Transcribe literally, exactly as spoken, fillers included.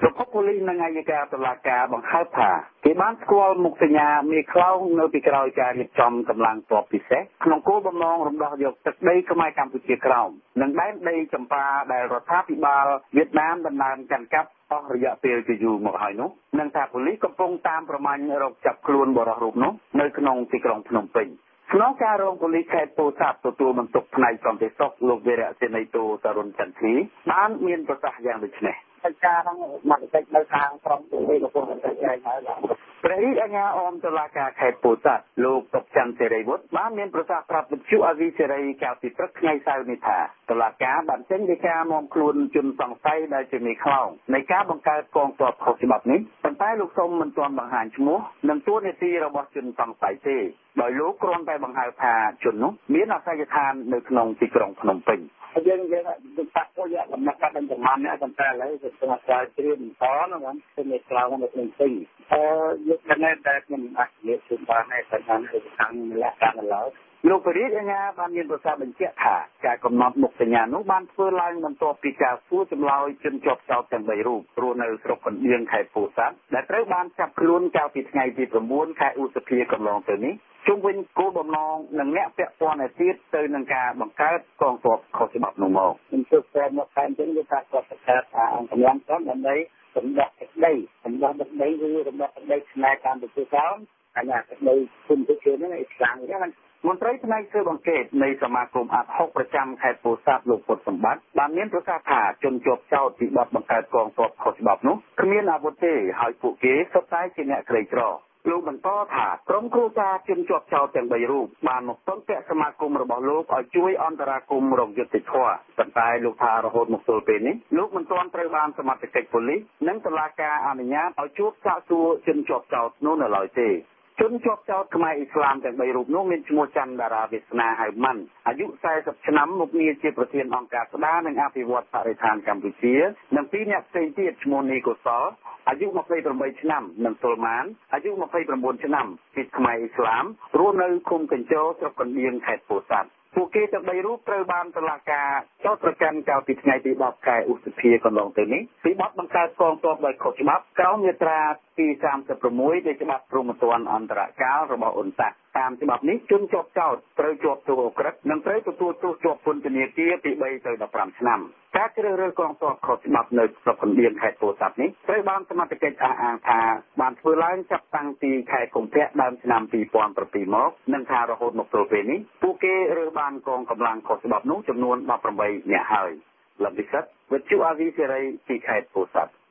ប្រពន្ធប៉ូលីសនិងអាយកាតុលាការបង្ហើបថាគេបានស្គាល់មុខសញ្ញាមេខ្លោងនៅពីក្រោយការរៀបចំកម្លាំងទ័ពពិសេសក្នុងគោលបំណងរំដោះយកទឹកដីខ្មែរកម្ពុជាក្រោមនិងដែនដីចម្ប៉ាដែលរដ្ឋាភិបាលវៀតណាមដណ្ដើមកាន់កាប់អស់រយៈពេលជាយូរមកហើយនោះនិងថាប៉ូលីសកំពុងតាមប្រមាញ់រកចាប់ខ្លួនបរិសុទ្ធរូបនោះនៅក្នុងទីក្រុងភ្នំពេញស្នងការរងប៉ូលីសខេត្តពោធិ៍សាត់ទទួលបន្ទុកផ្នែកសន្តិសុខលោកវីរៈសេនីតូតរុនចន្ទធីបានមានប្រសាសន៍យ៉ាងដូចនេះកិច្ចការហ្នឹងមកតិចនៅខាងក្រុមទូនីកំពុងតែចែកហើយព្រះរាជអាជ្ញាអមតុលាការខេត្តពោធិ៍សាត់លោកតុបច័ន្ទសេរីវុឌ្ឍបានមានប្រសាសន៍ប្រាប់វិទ្យុអាស៊ីសេរីកាលពីព្រឹកថ្ងៃសៅរ៍នេះថាតុលាការបានចេញដីកានាំខ្លួនជនសង្ស័យដែលជាមេខ្លោងនៃការបង្កើតកងទ័ពខុសច្បាប់នេះប៉ុន្តែលោកសុំមិនទាន់បង្ហាញឈ្មោះនិងតួនាទីរបស់ជនសង្ស័យទេដោយលោកគ្រាន់តែបង្ហើបថាជននោះមានអាសយដ្ឋាននៅក្នុងទីក្រុងភ្នំពេញយើងយើងទៅតាក់ពួកយកកំណត់ដាក់ប្រមាណនេះប៉ុន្តែឥឡូវគឺស្មារតីជ្រៀមតហ្នឹងគឺមានខ្លោងនៅក្នុងពេញអឺយកចំណេះតែខ្ញុំអាចនិយាយជូនបានហើយតែខាងខាងលក្ខណៈឡើយលោកពរិទ្ធអាញាបានមានប្រសាសន៍បញ្ជាក់ថាការកំណត់មុខសញ្ញានោះបានធ្វើឡើងបន្ទាប់ពីការសួរចម្លើយជនជាប់ចោទទាំងបីរូបរស់នៅស្រុកកណ្ដៀងខេត្តពោធិ៍សាត់ដែលត្រូវបានចាប់ខ្លួនកាលពីថ្ងៃទីប្រាំបួនខែឧសភាកន្លងទៅនេះជុំវិញគោលបំណងនិងអ្នកពាក់ព័ន្ធឯទៀតទៅនឹងការបង្កើតកងទ័ពខុសច្បាប់នោះមកខ្ញុំជឿថាមកខាងចឹងគឺថាគាត់បង្កើតអង្គកម្លាំងក្រុមដើម្បីសម្ដេចទឹកដីសម្ដេចទឹកដីគឺសម្ដេចទឹកដីខ្មែរកម្ពុជាក្រោមអាញាទឹកដីគុំទឹកជឿនេះអ៊ីស្លាមហ្នឹងមន្ត្រីផ្នែកស៊ើបអង្កេតនៃសមាគមអាត់ហុកប្រចាំខេត្តពោធិ៍សាត់លោកពុទ្ធសម្បត្តិបានមានប្រកាសថាជនជាប់ចោទពីបទបង្កើតកងទ័ពខុសច្បាប់នោះគ្មានអាវុធទេហើយពួកគេសុទ្ធតែជាអ្នកក្រីក្រលោកបន្តថាក្រុមគ្រួសារជនជាប់ចោទទាំងបីរូបបានមកពឹងពាក់សមាគមរបស់លោកឲ្យជួយអន្តរាគមន៍រកយុត្តិធម៌ប៉ុន្តែលោកថារហូតមកទល់ពេលនេះលោកមិនទាន់ត្រូវបានសមត្ថកិច្ចប៉ូលីសនិងតុលាការអនុញ្ញាតឲ្យជួបសាកសួរជនជាប់ចោទនោះនៅឡើយទេជនជាប់ចោទខ្មែរអ៊ីស្លាមទាំងបីរូបនោះមានឈ្មោះច័ន្ទតារាវាសនាហៅម៉ាន់អាយុសែសិបឆ្នាំមុខងារជាប្រធានអង្គការស្ដារនិងអភិវឌ្ឍបរិស្ថានកម្ពុជានិងពីរអ្នកផ្សេងទៀតឈ្មោះនីកុសលអាយុម្ភៃប្រាំបីឆ្នាំនិងសុលម៉ានអាយុម្ភៃប្រាំបួនឆ្នាំពីខ្មែរអ៊ីស្លាមរស់នៅឃុំកញ្ជរស្រុកកណ្ដៀងខេត្តពោធិ៍សាត់ពួកគេទាំងបីរូបត្រូវបានតុលាការចោទប្រកាន់កាលពីថ្ងៃទីដប់ខែឧសភាកន្លងទៅនេះពីបទបង្កើតកងទ័ពដោយខុសច្បាប់ក្រោមមាត្រាទីសាមសិបប្រាំមួយនៃច្បាប់ព្រហ្មទណ្ឌអន្តរកាលរបស់អ៊ុនតាក់តាមច្បាប់នេះជនជាប់ចោទត្រូវជាប់ទោសអូក្រិដ្ឋនិងត្រូវទទួលទោសជាប់ពន្ធនាគារពីបីទៅដប់ប្រាំឆ្នាំការជ្រើសរើសកងទ័ពខុសច្បាប់នៅស្រុកកណ្ដៀងខេត្តពោធិ៍សាត់នេះត្រូវបានសមត្ថកិច្ចអះអាងថាបានធ្វើឡើងចាប់តាំងពីខែកុម្ភៈដើមឆ្នាំពីរពាន់ប្រាំពីរមកនិងថារហូតមកទល់ពេលនេះពួកគេរើសបានកងកម្លាំងខុសច្បាប់នោះចំនួនដប់ប្រាំបីនាក់ហើយលំពិសិដ្ឋវិទ្យុអាស៊ីសេរីពីខេត្តពោធិ៍សាត់